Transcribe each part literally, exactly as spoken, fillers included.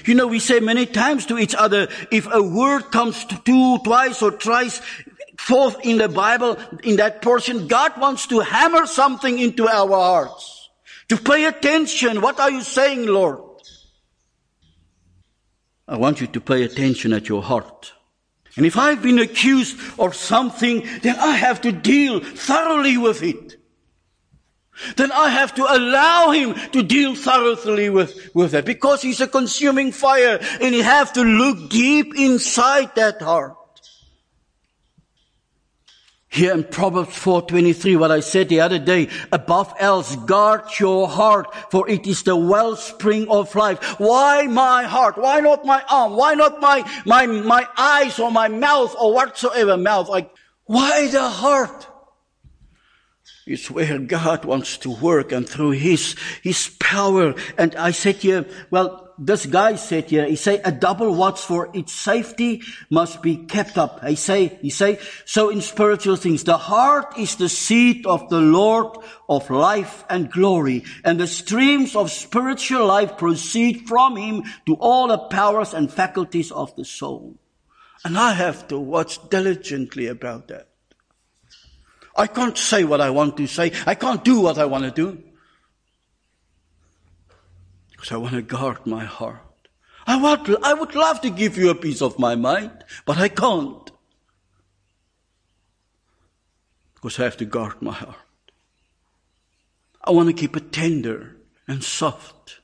You know, we say many times to each other, if a word comes to two, twice or thrice, forth in the Bible, in that portion, God wants to hammer something into our hearts. To pay attention. What are you saying, Lord? I want you to pay attention at your heart. And if I've been accused of something, then I have to deal thoroughly with it. Then I have to allow Him to deal thoroughly with, with it. Because He's a consuming fire. And you have to look deep inside that heart. Here in Proverbs four twenty-three, what I said the other day, above else, guard your heart, for it is the wellspring of life. Why my heart? Why not my arm? Why not my, my, my eyes or my mouth or whatsoever mouth? Like, why the heart? It's where God wants to work and through His, His power. And I said here, well, this guy said here, he say, a double watch for its safety must be kept up. He say, he say, so in spiritual things, the heart is the seat of the Lord of life and glory. And the streams of spiritual life proceed from Him to all the powers and faculties of the soul. And I have to watch diligently about that. I can't say what I want to say. I can't do what I want to do. Because I want to guard my heart. I want, I would love to give you a piece of my mind, but I can't. Because I have to guard my heart. I want to keep it tender and soft.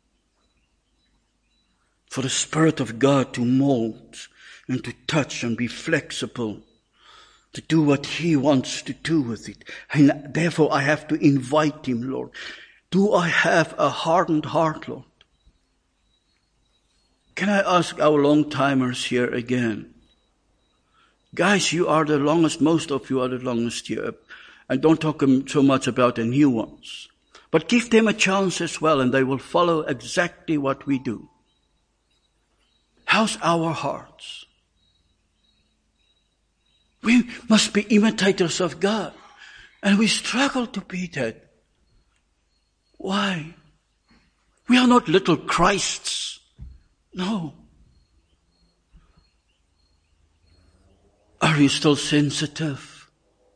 For the Spirit of God to mold and to touch and be flexible. To do what He wants to do with it. And therefore I have to invite Him, Lord. Do I have a hardened heart, Lord? Can I ask our long-timers here again? Guys, you are the longest, most of you are the longest here. And don't talk so much about the new ones. But give them a chance as well, and they will follow exactly what we do. How's our hearts? We must be imitators of God. And we struggle to be that. Why? We are not little Christs. No. Are you still sensitive?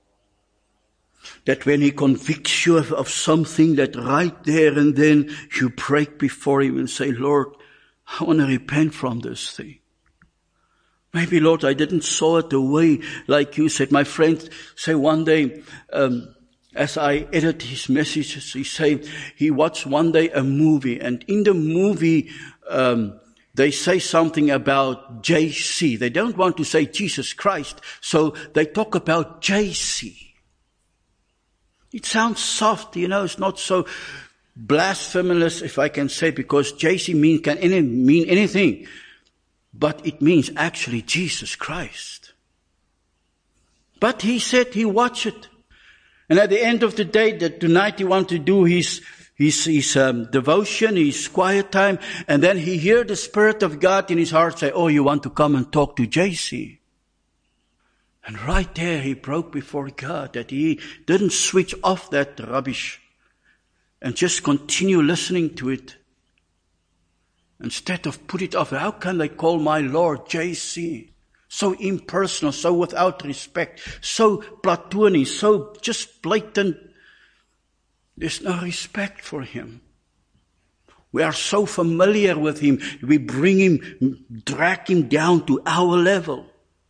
That when He convicts you of, of something, that right there and then you break before Him and say, Lord, I want to repent from this thing. Maybe, Lord, I didn't saw it the way like you said. My friend say one day, um, as I edit his messages, he say he watched one day a movie, and in the movie, um, they say something about J C. They don't want to say Jesus Christ, so they talk about J C. It sounds soft, you know, it's not so blasphemous, if I can say, because J C mean, can any, mean anything. But it means actually Jesus Christ. But he said he watched it. And at the end of the day, that tonight he wanted to do his, his, his um, devotion, his quiet time. And then he heard the Spirit of God in his heart say, oh, you want to come and talk to J C? And right there he broke before God that he didn't switch off that rubbish and just continue listening to it. Instead of put it off, how can they call my Lord J C? So impersonal, so without respect, so platonic, so just blatant. There's no respect for Him. We are so familiar with Him, we bring Him, drag Him down to our level.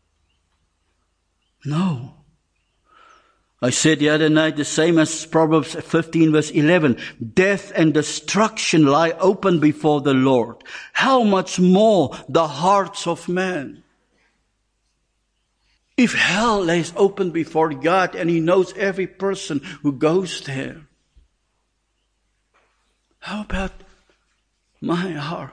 No. I said the other night, the same as Proverbs fifteen verse eleven, death and destruction lie open before the Lord. How much more the hearts of man? If hell lays open before God and He knows every person who goes there, how about my heart?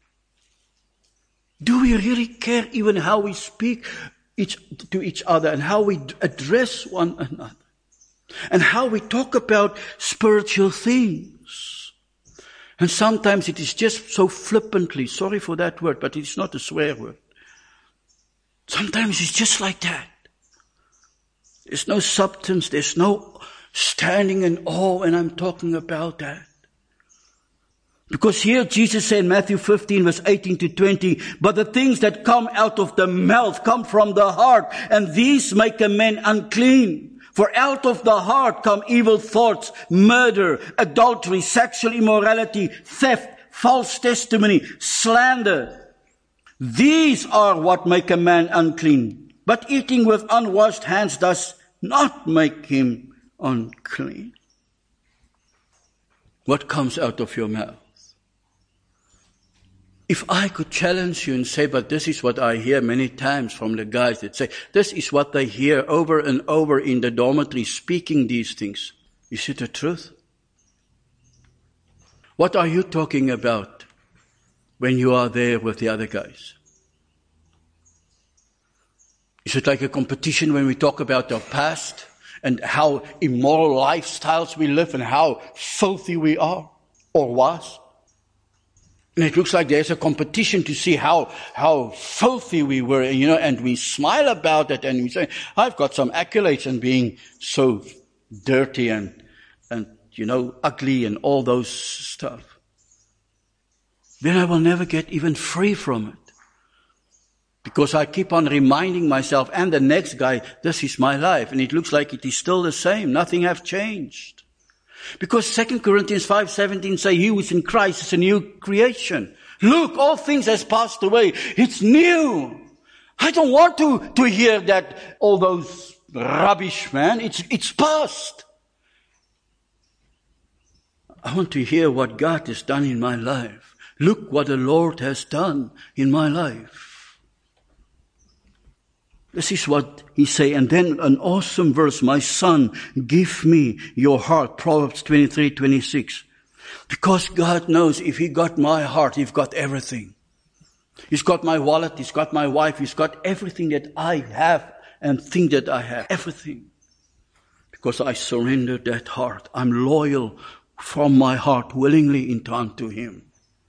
Do we really care even how we speak Each, to each other and how we address one another and how we talk about spiritual things? And sometimes it is just so flippantly, sorry for that word, but it's not a swear word. Sometimes it's just like that. There's no substance, there's no standing in awe when I'm talking about that. Because here Jesus said in Matthew fifteen verse eighteen to twenty, but the things that come out of the mouth come from the heart, and these make a man unclean. For out of the heart come evil thoughts, murder, adultery, sexual immorality, theft, false testimony, slander. These are what make a man unclean. But eating with unwashed hands does not make him unclean. What comes out of your mouth? If I could challenge you and say, but this is what I hear many times from the guys that say, this is what they hear over and over in the dormitory speaking these things. Is it the truth? What are you talking about when you are there with the other guys? Is it like a competition when we talk about our past and how immoral lifestyles we live and how filthy we are or was? And it looks like there's a competition to see how, how filthy we were, you know, and we smile about it and we say, I've got some accolades in being so dirty and, and, you know, ugly and all those stuff. Then I will never get even free from it. Because I keep on reminding myself and the next guy, this is my life. And it looks like it is still the same. Nothing has changed. Because Second Corinthians five seventeen say, he who is in Christ is a new creation. Look, all things has passed away. It's new. I don't want to, to hear that, all those rubbish, man. It's, it's past. I want to hear what God has done in my life. Look what the Lord has done in my life. This is what he say. And then an awesome verse, my son, give me your heart. Proverbs twenty-three twenty-six. Because God knows if he got my heart, he's got everything. He's got my wallet, he's got my wife, he's got everything that I have and think that I have. Everything. Because I surrendered that heart. I'm loyal from my heart willingly into unto him.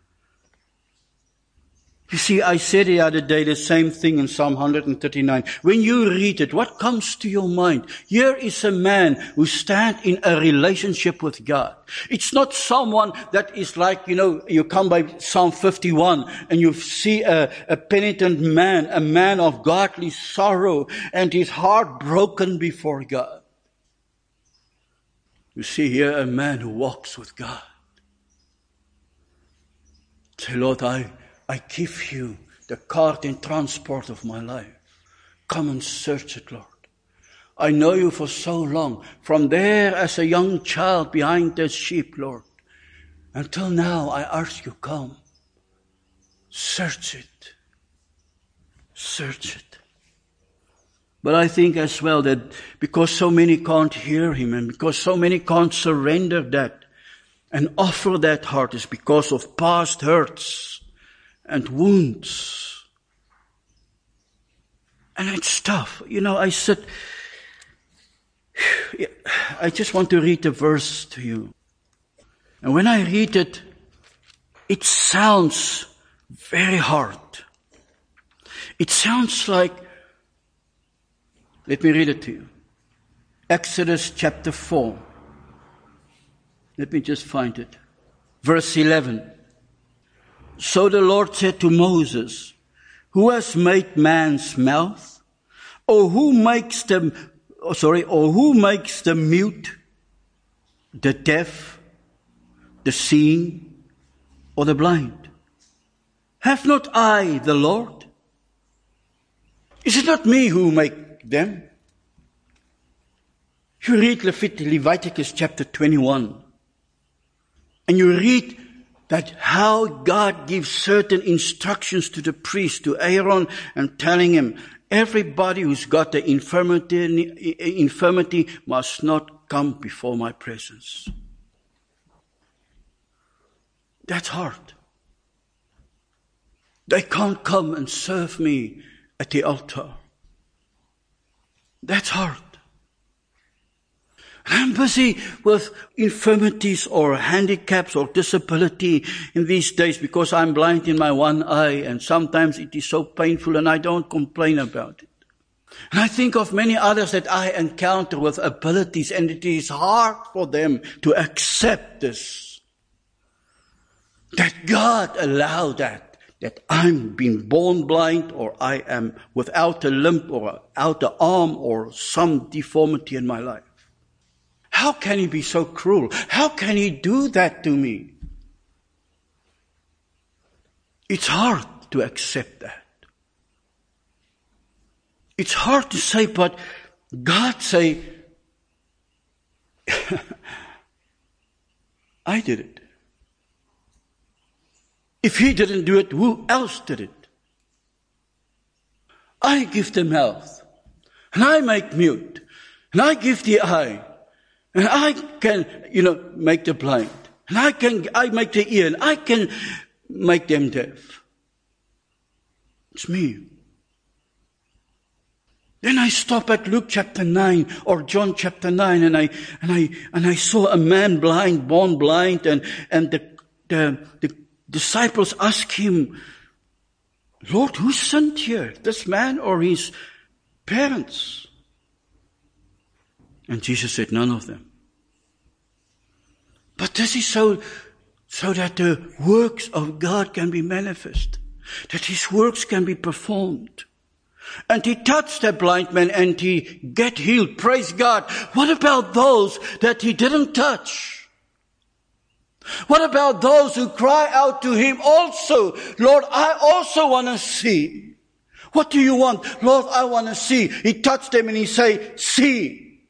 You see, I said the other day the same thing in Psalm one thirty-nine. When you read it, what comes to your mind? Here is a man who stands in a relationship with God. It's not someone that is like, you know, you come by Psalm fifty-one and you see a, a penitent man, a man of godly sorrow and his heart broken before God. You see here a man who walks with God. Say, Lord, I... I give you the cart and transport of my life. Come and search it, Lord. I know you for so long. From there as a young child behind the sheep, Lord. Until now, I ask you, come. Search it. Search it. But I think as well that because so many can't hear him and because so many can't surrender that and offer that heart is because of past hurts and wounds. And it's tough. You know, I said, I just want to read a verse to you. And when I read it, it sounds very hard. It sounds like, let me read it to you. Exodus chapter four. Let me just find it. Verse eleven. So the Lord said to Moses, who has made man's mouth? Or who makes the, oh, sorry, or who makes the mute, the deaf, the seeing, or the blind? Have not I the Lord? Is it not me who make them? You read Leviticus chapter twenty-one, and you read that how God gives certain instructions to the priest, to Aaron, and telling him, everybody who's got the infirmity, infirmity must not come before my presence. That's hard. They can't come and serve me at the altar. That's hard. I'm busy with infirmities or handicaps or disability in these days because I'm blind in my one eye and sometimes it is so painful and I don't complain about it. And I think of many others that I encounter with abilities and it is hard for them to accept this. that God allowed that, that I'm being born blind, or I am without a limb or without an arm or some deformity in my life. How can he be so cruel? How can he do that to me? It's hard to accept that. It's hard to say, but God say, I did it. If he didn't do it, who else did it? I give them health, and I make mute, and I give the eye, and I can, you know, make the blind, and I can, I make the ear, and I can make them deaf. It's me. Then I stop at Luke chapter nine or John chapter nine, and I and I and I saw a man blind, born blind, and and the the, the disciples ask him, Lord, who sinned here, this man or his parents? And Jesus said, none of them. But this is so, so that the works of God can be manifest, that his works can be performed. And he touched that blind man and he get healed. Praise God. What about those that he didn't touch? What about those who cry out to him also, Lord, I also want to see. What do you want? Lord, I want to see. He touched them and he say, see.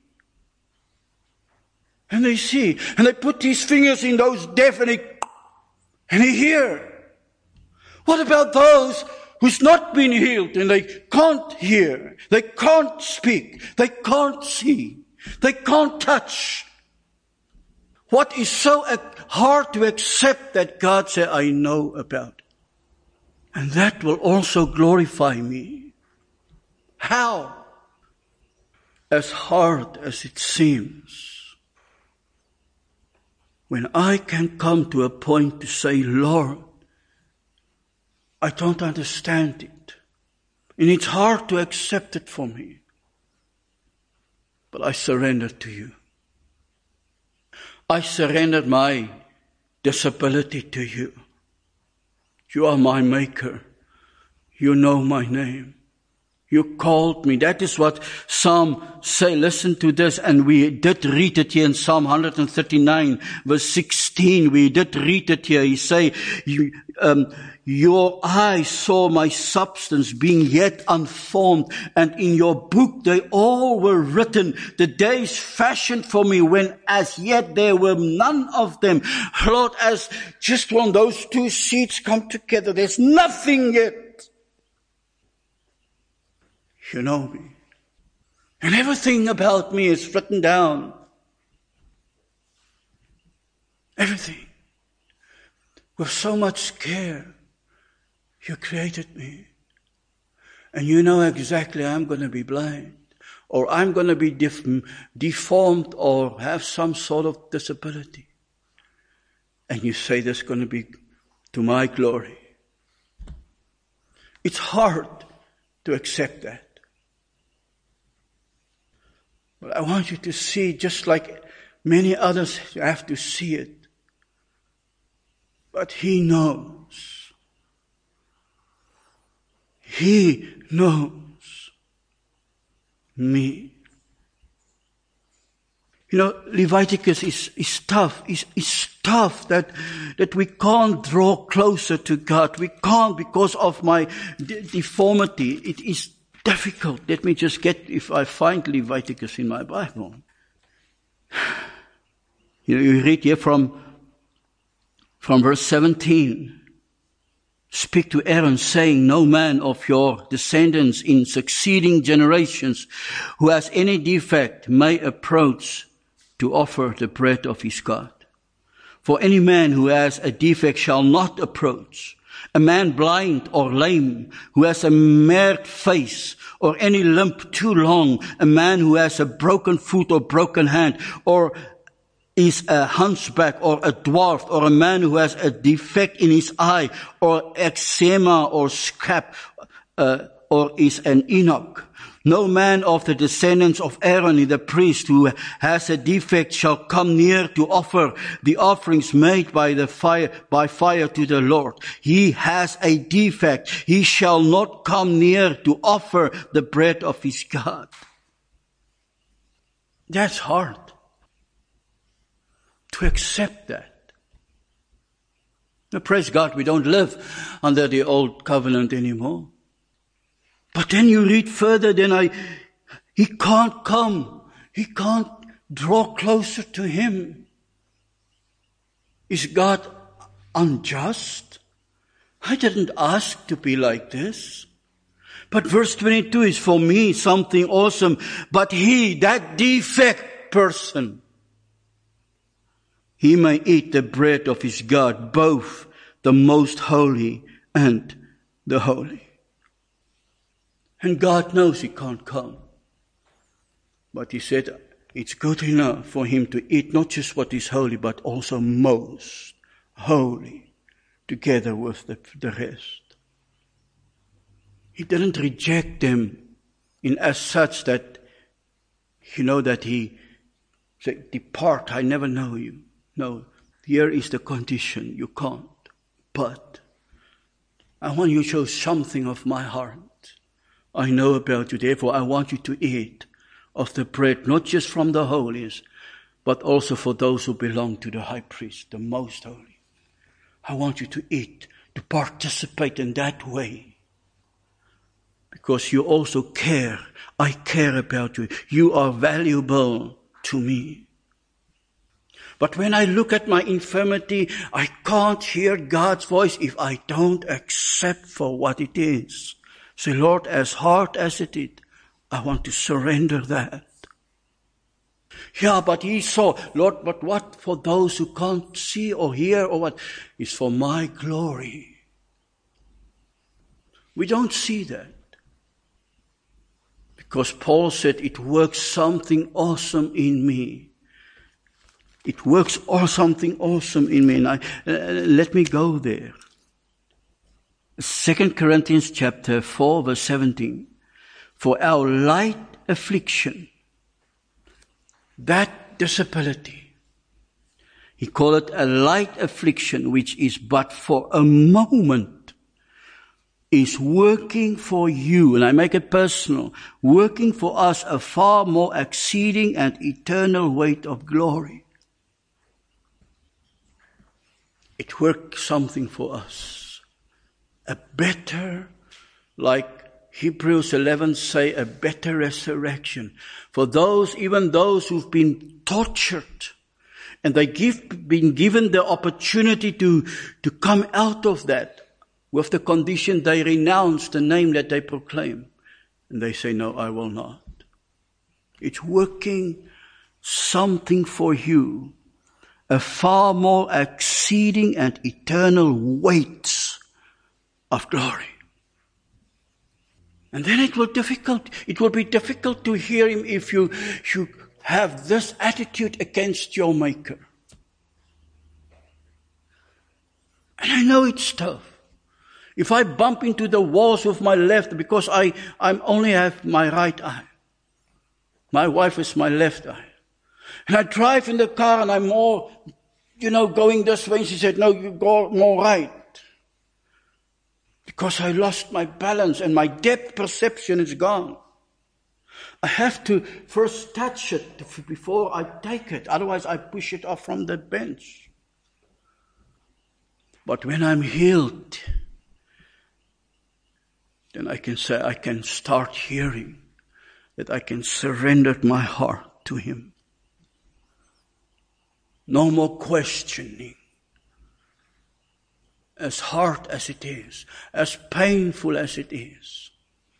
And they see. And they put his fingers in those deaf and he, and he hear. What about those who's not been healed and they can't hear, they can't speak, they can't see, they can't touch? What is so hard to accept that God said, I know about it. And that will also glorify me. How? As hard as it seems, when I can come to a point to say, Lord, I don't understand it. And it's hard to accept it for me. But I surrender to you. I surrender my disability to you. You are my maker. You know my name. You called me. That is what Psalm say. Listen to this. And we did read it here in Psalm one thirty-nine, verse sixteen. We did read it here. He say, you, um, your eyes saw my substance being yet unformed, and in your book they all were written, the days fashioned for me when as yet there were none of them. Lord, as just when those two seeds come together, there's nothing yet. You know me. And everything about me is written down. Everything. With so much care, you created me. And you know exactly I'm going to be blind. Or I'm going to be def- deformed or have some sort of disability. And you say that's going to be to my glory. It's hard to accept that. But I want you to see, just like many others have to see it. But he knows. He knows me. You know, Leviticus is, is tough. It's, it's tough that, that we can't draw closer to God. We can't because of my de- deformity. It is difficult. Let me just get, if I find Leviticus in my Bible. You know, you read here from, from verse seventeen. Speak to Aaron, saying, no man of your descendants in succeeding generations who has any defect may approach to offer the bread of his God. For any man who has a defect shall not approach. A man blind or lame, who has a marred face, or any limp too long, a man who has a broken foot or broken hand, or is a hunchback or a dwarf, or a man who has a defect in his eye, or eczema or scab, uh, or is an eunuch. No man of the descendants of Aaron, the priest, who has a defect shall come near to offer the offerings made by the fire, by fire to the Lord. He has a defect. He shall not come near to offer the bread of his God. That's hard to accept that. Now, praise God, we don't live under the old covenant anymore. But then you read further, then I, he can't come. He can't draw closer to him. Is God unjust? I didn't ask to be like this. But verse twenty-two is for me something awesome. But he, that defect person, he may eat the bread of his God, both the most holy and the holy. And God knows he can't come. But he said it's good enough for him to eat not just what is holy, but also most holy, together with the, the rest. He didn't reject them in as such that, you know, that he said, depart, I never know you. No, here is the condition, you can't. But I want you to show something of my heart. I know about you, therefore I want you to eat of the bread, not just from the holiest, but also for those who belong to the high priest, the most holy. I want you to eat, to participate in that way. Because you also care. I care about you. You are valuable to me. But when I look at my infirmity, I can't hear God's voice if I don't accept for what it is. Say, Lord, as hard as it is, I want to surrender that. Yeah, but he saw, Lord, but what for those who can't see or hear or what? It's for my glory. We don't see that. Because Paul said it works something awesome in me. It works or something awesome in me. And I, uh, let me go there. Second Corinthians chapter four, verse seventeen. For our light affliction, that disability, he called it a light affliction, which is but for a moment, is working for you, and I make it personal, working for us a far more exceeding and eternal weight of glory. It works something for us. A better, like Hebrews eleven say, a better resurrection. For those, even those who've been tortured, and they give, been given the opportunity to, to come out of that, with the condition they renounce the name that they proclaim. And they say, no, I will not. It's working something for you, a far more exceeding and eternal weight of glory. And then it will difficult, it will be difficult to hear him if you, you have this attitude against your Maker. And I know it's tough. If I bump into the walls with my left, because I, I only have my right eye. My wife is my left eye. And I drive in the car and I'm more, you know, going this way. And she said, no, you go more right. Because I lost my balance and my depth perception is gone. I have to first touch it before I take it. Otherwise I push it off from the bench. But when I'm healed, then I can say, I can start hearing that I can surrender my heart to him. No more questioning. As hard as it is, as painful as it is,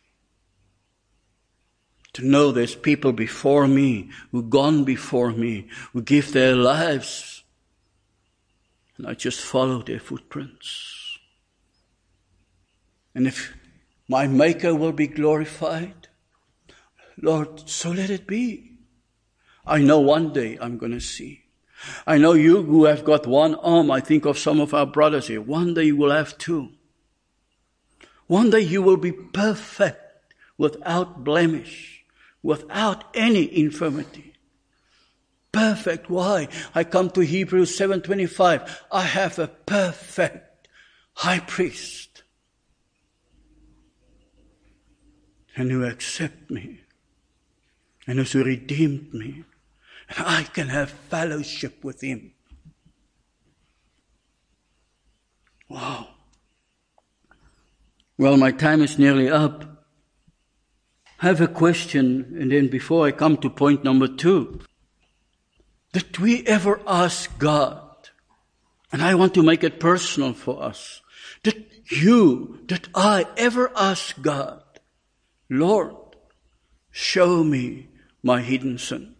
to know there's people before me, who've gone before me, who give their lives, and I just follow their footprints. And if my Maker will be glorified, Lord, so let it be. I know one day I'm going to see. I know you who have got one arm, I think of some of our brothers here. One day you will have two. One day you will be perfect without blemish, without any infirmity. Perfect. Why? I come to Hebrews seven twenty-five. I have a perfect high priest. And who accepted me. And who redeemed me. And I can have fellowship with him. Wow. Well, my time is nearly up. I have a question, and then before I come to point number two. Did we ever ask God, and I want to make it personal for us, did you, did I ever ask God, Lord, show me my hidden sin?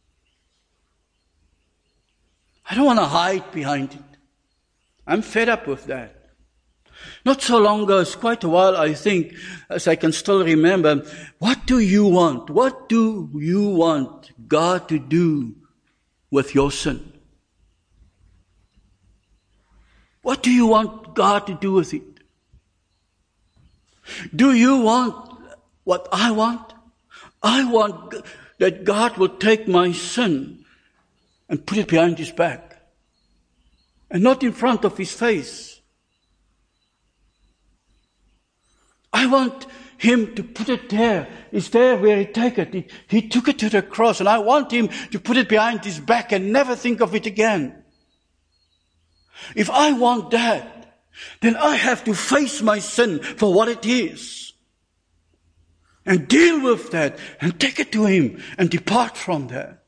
I don't want to hide behind it. I'm fed up with that. Not so long ago, it's quite a while, I think, as I can still remember, what do you want? What do you want God to do with your sin? What do you want God to do with it? Do you want what I want? I want that God will take my sin and put it behind his back and not in front of his face. I want him to put it there. It's there where he took it. He, he took it to the cross, and I want him to put it behind his back and never think of it again. If I want that, then I have to face my sin for what it is and deal with that and take it to him and depart from that.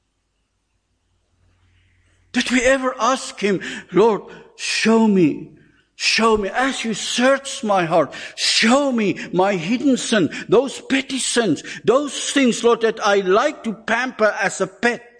Did we ever ask him, Lord, show me, show me, as you search my heart, show me my hidden sin, those petty sins, those things, Lord, that I like to pamper as a pet.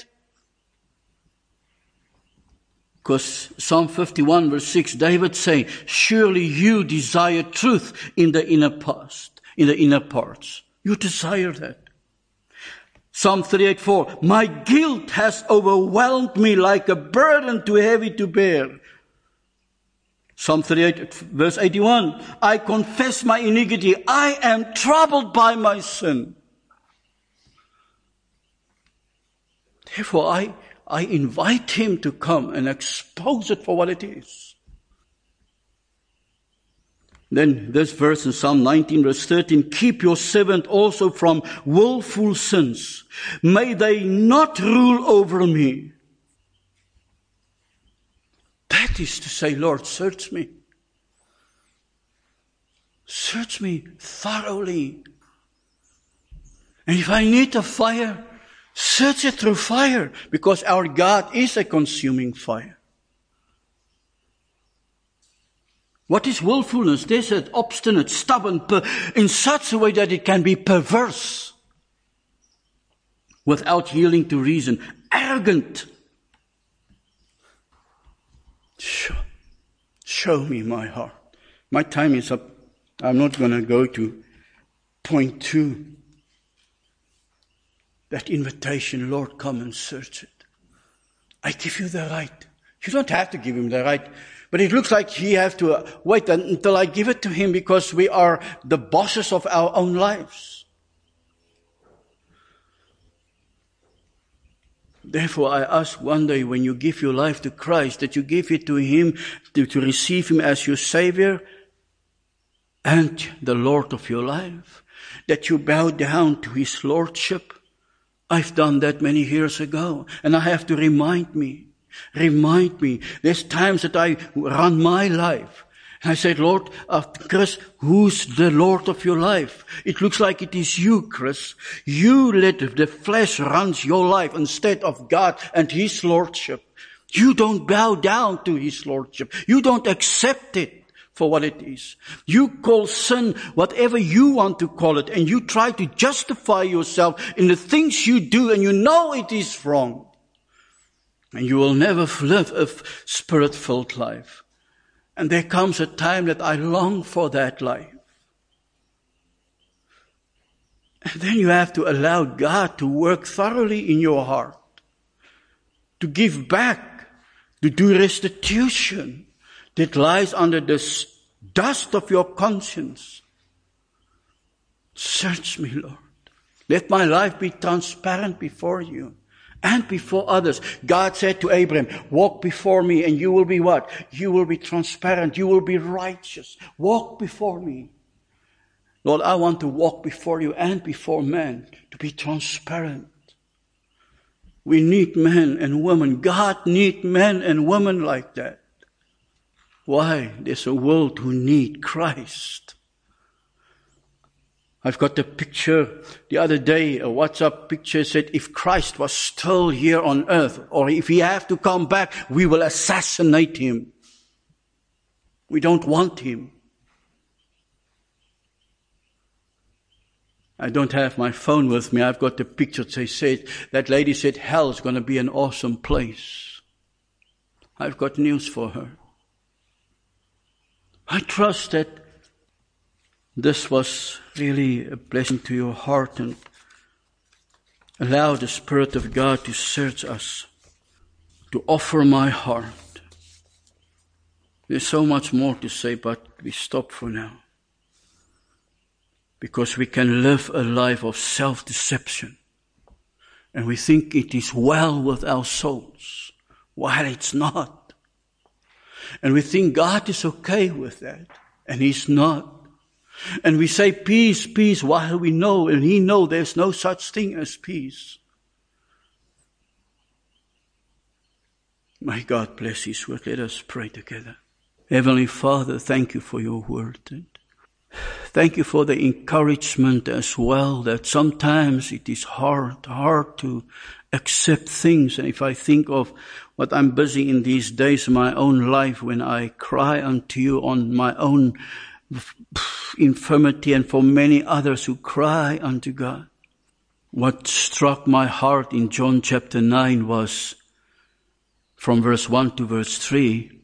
Because Psalm fifty-one verse six, David saying, surely you desire truth in the inner past, in the inner parts. You desire that. Psalm thirty-eight four, my guilt has overwhelmed me like a burden too heavy to bear. Psalm thirty-eight verse eighty-one, I confess my iniquity. I am troubled by my sin. Therefore, I, I invite him to come and expose it for what it is. Then this verse in Psalm nineteen verse thirteen, keep your servant also from willful sins. May they not rule over me. That is to say, Lord, search me. Search me thoroughly. And if I need a fire, search it through fire, because our God is a consuming fire. What is willfulness? This is obstinate, stubborn, per- in such a way that it can be perverse, without yielding to reason, arrogant. Show, show me my heart. My time is up. I'm not going to go to point two. That invitation, Lord, come and search it. I give you the right. You don't have to give him the right. But it looks like he has to uh, wait until I give it to him, because we are the bosses of our own lives. Therefore, I ask one day, when you give your life to Christ, that you give it to him, to, to receive him as your Savior and the Lord of your life. That you bow down to his Lordship. I've done that many years ago, and I have to remind me, remind me. There's times that I run my life, and I said, Lord, uh, Chris, who's the Lord of your life? It looks like it is you, Chris. You let the flesh runs your life instead of God and his Lordship. You don't bow down to his Lordship. You don't accept it for what it is. You call sin whatever you want to call it, and you try to justify yourself in the things you do, and you know it is wrong. And you will never live a spirit-filled life. And there comes a time that I long for that life. And then you have to allow God to work thoroughly in your heart, to give back, to do restitution that lies under the dust of your conscience. Search me, Lord. Let my life be transparent before you and before others. God said to Abraham, walk before me and you will be what? You will be transparent. You will be righteous. Walk before me. Lord, I want to walk before you and before men to be transparent. We need men and women. God needs men and women like that. Why? There's a world who need Christ. I've got a picture the other day, a WhatsApp picture said, if Christ was still here on earth, or if he have to come back, we will assassinate him. We don't want him. I don't have my phone with me. I've got the picture. They said, that lady said, hell is going to be an awesome place. I've got news for her. I trust that this was really a blessing to your heart, and allow the Spirit of God to search us, to offer my heart. There's so much more to say, but we stop for now. Because we can live a life of self-deception. And we think it is well with our souls, while it's not. And we think God is okay with that, and He's not. And we say peace, peace, while we know, and He knows there's no such thing as peace. May God bless His word. Let us pray together. Heavenly Father, thank you for your word. Thank you for the encouragement as well, that sometimes it is hard, hard to accept things. And if I think of what I'm busy in these days in my own life, when I cry unto you on my own infirmity, and for many others who cry unto God. What struck my heart in John chapter nine was from verse one to verse three,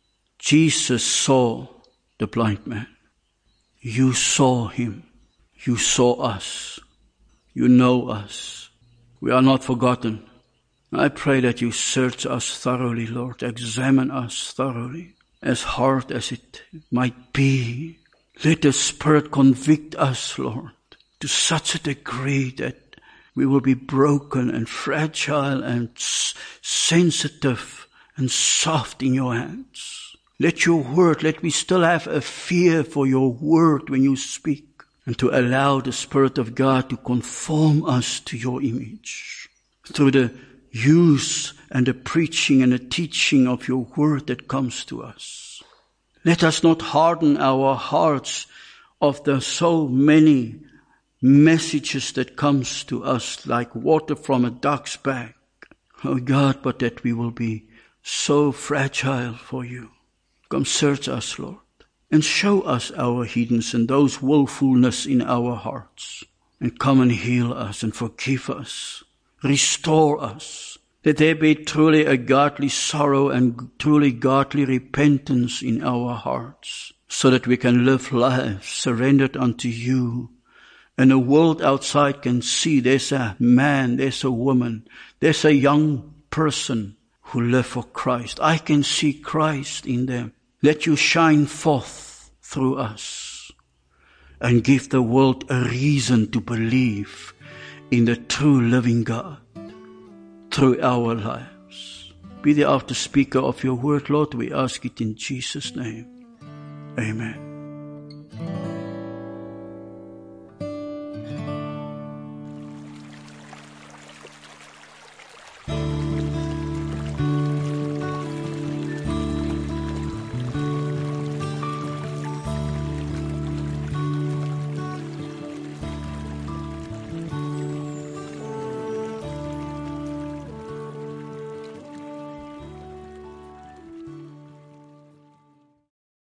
Jesus saw the blind man. You saw him. You saw us. You know us. We are not forgotten. I pray that you search us thoroughly, Lord. Examine us thoroughly. As hard as it might be, let the Spirit convict us, Lord, to such a degree that we will be broken and fragile and s- sensitive and soft in your hands. Let your word, let me still have a fear for your word when you speak, and to allow the Spirit of God to conform us to your image through the use and the preaching and the teaching of your word that comes to us. Let us not harden our hearts of the so many messages that comes to us like water from a duck's back. Oh God, but that we will be so fragile for you. Come search us, Lord, and show us our hiddenness and those willfulness in our hearts. And come and heal us and forgive us. Restore us. That there be truly a godly sorrow and truly godly repentance in our hearts, so that we can live lives surrendered unto you. And the world outside can see there's a man, there's a woman, there's a young person who live for Christ. I can see Christ in them. Let you shine forth through us and give the world a reason to believe in the true living God through our lives. Be the after speaker of your word, Lord. We ask it in Jesus' name. Amen.